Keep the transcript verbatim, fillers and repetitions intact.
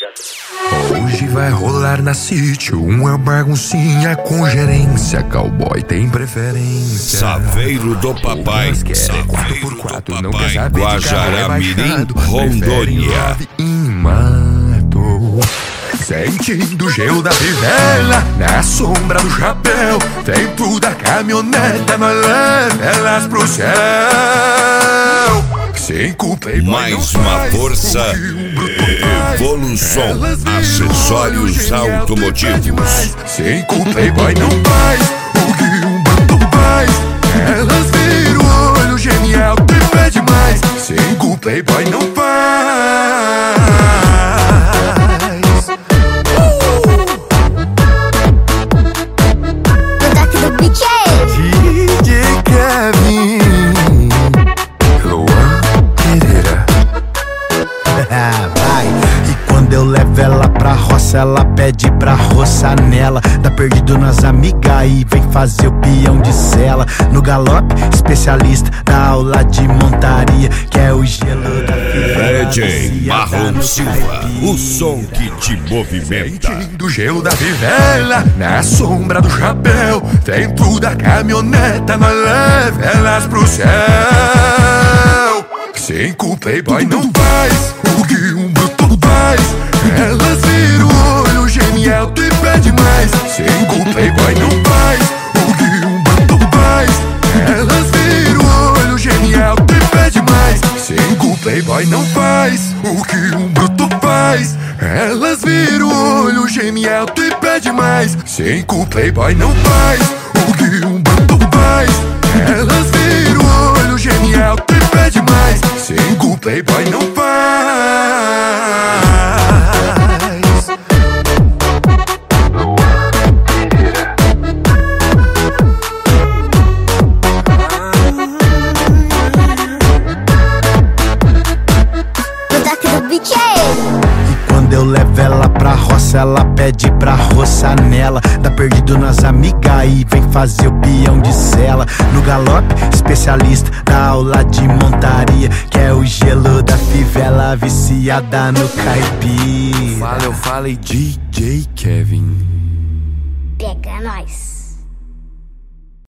Hoje vai rolar na sítio uma baguncinha com gerência. Cowboy tem preferência. Saveiro do Papai, quatro por quatro, não quer saber de Guajará-Mirim, Rondônia. Mato. Sentindo o gelo da fivela, na sombra do chapéu, dentro da caminhoneta, nós leva elas pro céu. Cinco playboy Mais uma força, Evolução, acessórios automotivos. Cinco playboy não faz o que um bruto faz. Elas viram o olho genial e pede mais. Cinco playboy não faz. D J Kevin, Luan Pereira. Vai. E quando eu levo ela pra roça, ela pede pra roçar nela. Tá perdido nas amigas e vem fazer o peão de cela. No galope, especialista da aula de montaria, que é o gelo da fivela. D J Marrom Silva, o som que te movimenta. Sentindo o gelo da fivela, na sombra do chapéu, dentro da caminhoneta, nós leva elas pro céu. Cinco playboy não faz o que um bruto faz. Elas viram o olho genial e pede mais. Cinco playboy não faz o que um bruto faz. Elas viram o olho genial e pede mais. Cinco playboy não faz o que um bruto faz. Elas viram o olho genial e pede mais. Cinco playboy não faz o que um bruto faz. Elas viram o olho genial e pede mais. Cinco playboy não faz. E quando eu levo ela pra roça, ela pede pra roçar nela. Tá perdido nas amigas e vem fazer o peão de cela. No galope, especialista da aula de montaria, que é o gelo da fivela, viciada no caipira. Fala, eu falei D J Kevin. Pega nós.